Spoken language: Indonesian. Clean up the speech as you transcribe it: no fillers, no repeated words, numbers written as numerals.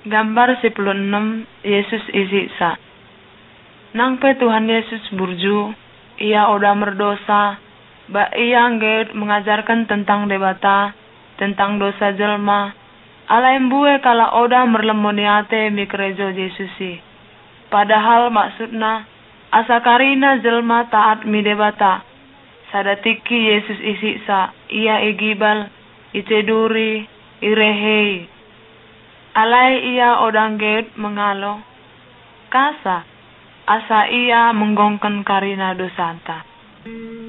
Gambar 16 Yesus isi sa. Nangpe Tuhan Yesus burju, ia oda merdosa, ia nggak mengajarkan tentang debata, tentang dosa jelma. Ala embue kala oda merlemoniate mikrejo Yesusi. Padahal maksudna, asa karina jelma taat mi debata. Sadatiki Yesus isi sa, ia igibal, iceduri, irehei. Alai ia odang get mengalo, kasa, asa ia menggongken karina dosanta.